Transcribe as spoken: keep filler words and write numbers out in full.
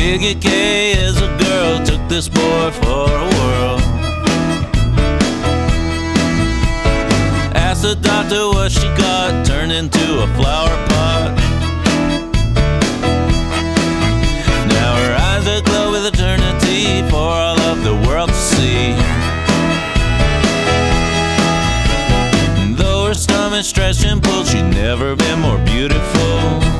Biggie K as a girl took this boy for a whirl. Asked the doctor what she got, turned into a flower pot. Now her eyes aglow with eternity for all of the world to see. And though her stomach stretched and pulled, she'd never been more beautiful.